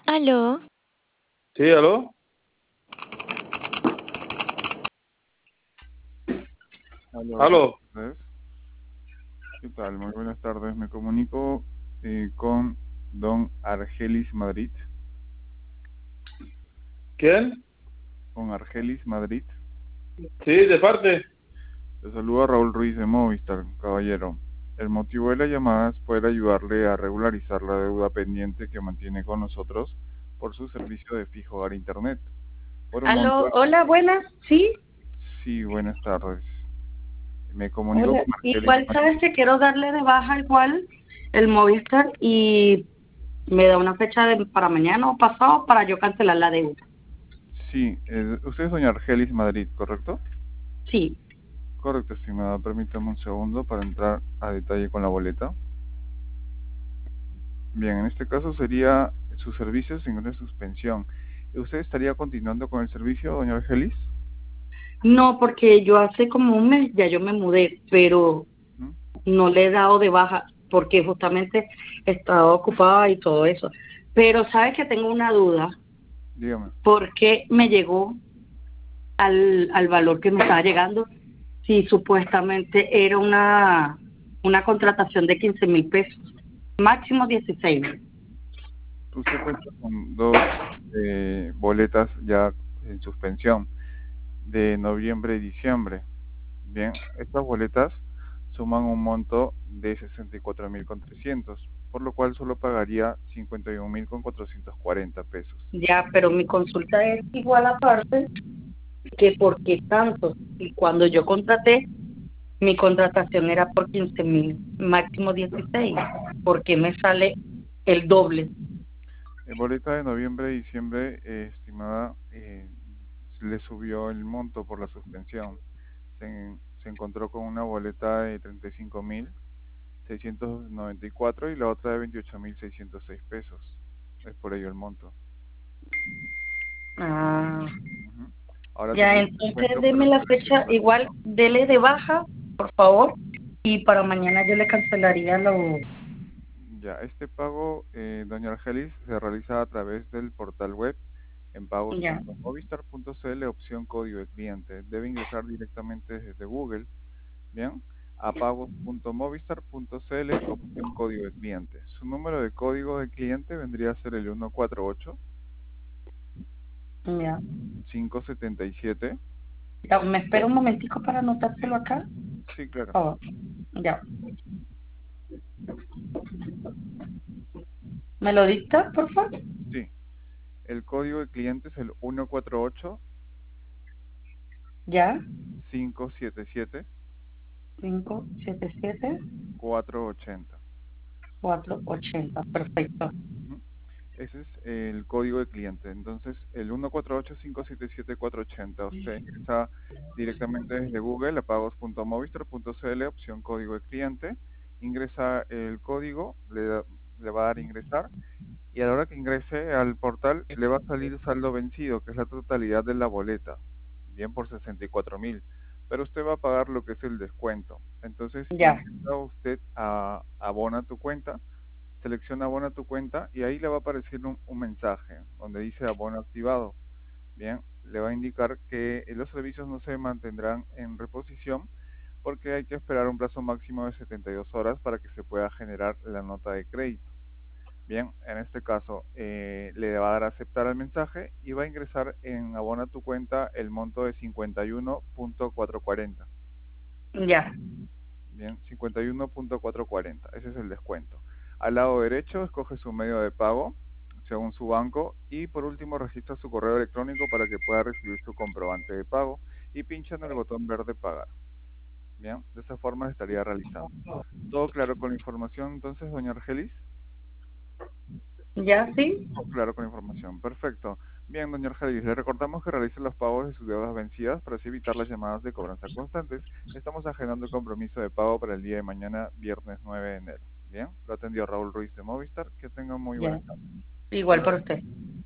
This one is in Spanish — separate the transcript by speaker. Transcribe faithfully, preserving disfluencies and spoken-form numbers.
Speaker 1: ¿Aló?
Speaker 2: Sí, ¿aló?
Speaker 3: Aló, buenas
Speaker 2: ¿Aló?
Speaker 3: tardes. ¿Qué tal? Muy buenas tardes. Me comunico eh, con don Argelis Madrid.
Speaker 2: ¿Quién?
Speaker 3: Con Argelis Madrid.
Speaker 2: Sí, de parte.
Speaker 3: Le saluda Raúl Ruiz de Movistar, caballero. El motivo de la llamada es poder ayudarle a regularizar la deuda pendiente que mantiene con nosotros por su servicio de fijo hogar internet. Por un monto...
Speaker 4: Aló, hola, buenas, sí,
Speaker 3: Sí, buenas tardes. Me comunico
Speaker 4: hola.
Speaker 3: con Argelis
Speaker 4: Igual
Speaker 3: Madrid.
Speaker 4: sabes que quiero darle de baja igual el Movistar y me da una fecha de, para mañana o pasado para yo cancelar la deuda.
Speaker 3: Sí, eh, usted es doña Argelis Madrid, ¿correcto?
Speaker 4: Sí,
Speaker 3: Correcto, estimada. Permítame un segundo para entrar a detalle con la boleta. Bien, en este caso sería su servicio sin una suspensión. ¿Usted estaría continuando con el servicio, doña Argelis?
Speaker 4: no, porque yo hace como un mes ya yo me mudé, pero
Speaker 3: ¿Mm?
Speaker 4: no le he dado de baja porque justamente estaba ocupada y todo eso. Pero sabes que tengo una duda,
Speaker 3: Dígame.
Speaker 4: porque me llegó al, al valor que me estaba llegando, si supuestamente era una, una contratación de quince mil pesos, máximo dieciséis mil.
Speaker 3: Usted cuenta con dos eh, boletas ya en suspensión de noviembre y diciembre. Bien, estas boletas suman un monto de sesenta y cuatro mil con trescientos, por lo cual solo pagaría cincuenta y un mil con cuatrocientos cuarenta pesos.
Speaker 4: Ya, pero mi consulta es igual aparte, que por qué tanto. Y cuando yo contraté, mi contratación era por quince mil, máximo dieciséis. ¿Por qué me sale el doble?
Speaker 3: En boleta de noviembre y diciembre, eh, estimada, eh, le subió el monto por la suspensión. Se, se encontró con una boleta de treinta y cinco mil seiscientos noventa y cuatro y la otra de veintiocho mil seiscientos seis pesos. Es por ello el monto.
Speaker 4: Ah,
Speaker 3: Ujú. Ahora
Speaker 4: ya,
Speaker 3: tendría un
Speaker 4: entonces
Speaker 3: descuento por
Speaker 4: deme
Speaker 3: el
Speaker 4: la
Speaker 3: servicio
Speaker 4: fecha,
Speaker 3: que
Speaker 4: igual,
Speaker 3: manejó.
Speaker 4: dele de baja, por favor, y para mañana yo le cancelaría lo...
Speaker 3: Ya, este pago, eh, doña Argelis, se realiza a través del portal web en pagos
Speaker 4: Ya,
Speaker 3: punto movistar punto cl, opción código de cliente. Debe ingresar directamente desde Google, bien, a pagos punto movistar punto cl, opción código de cliente. Su número de código de cliente vendría a ser el uno cuatro ocho
Speaker 4: ya.
Speaker 3: cinco siete siete.
Speaker 4: Ya, ¿me espera un momentico para
Speaker 3: Sí,
Speaker 4: anotárselo acá?
Speaker 3: sí, claro.
Speaker 4: Oh, ya. ¿Me lo dicta, por favor?
Speaker 3: Sí, el código de cliente es el uno cuatro ocho
Speaker 4: Ya,
Speaker 3: cinco siete siete
Speaker 4: cinco siete siete
Speaker 3: cuatro ochenta.
Speaker 4: cuatro ochenta. Perfecto.
Speaker 3: Ujú. Ese es el código de cliente. Entonces, el uno cuatro ocho cinco siete siete cuatro ochenta, usted ingresa directamente desde Google a pagos punto movistar punto cl, opción código de cliente, ingresa el código, le, da- le va a dar a ingresar y a la hora que ingrese al portal le va a salir saldo vencido, que es la totalidad de la boleta, bien por sesenta y cuatro mil, pero usted va a pagar lo que es el descuento. Entonces
Speaker 4: Ya,
Speaker 3: ingresa usted a abona tu cuenta, selecciona abona tu cuenta y ahí le va a aparecer un, un mensaje donde dice abono activado. Bien, le va a indicar que eh, los servicios no se mantendrán en reposición porque hay que esperar un plazo máximo de setenta y dos horas para que se pueda generar la nota de crédito. Bien, en este caso eh, le va a dar a aceptar el mensaje y va a ingresar en abona tu cuenta el monto de cincuenta y uno punto cuatrocientos cuarenta.
Speaker 4: ya,
Speaker 3: Bien, cincuenta y uno punto cuatrocientos cuarenta, ese es el descuento. Al lado derecho escoge su medio de pago según su banco y por último registra su correo electrónico para que pueda recibir su comprobante de pago y pincha en el botón verde pagar. Bien, de esa forma estaría realizando. ¿Todo claro con la información entonces, doña Argelis?
Speaker 4: ya, sí.
Speaker 3: Oh, claro, con información. Perfecto. Bien, doña Argelis, le recordamos que realice los pagos de sus deudas vencidas para así evitar las llamadas de cobranza constantes. Estamos agendando el compromiso de pago para el día de mañana, viernes nueve de enero. Bien, lo atendió Raúl Ruiz de Movistar. Que tenga muy buenas
Speaker 4: Ya.
Speaker 3: tardes. Hasta
Speaker 4: Igual para
Speaker 3: luego.
Speaker 4: usted.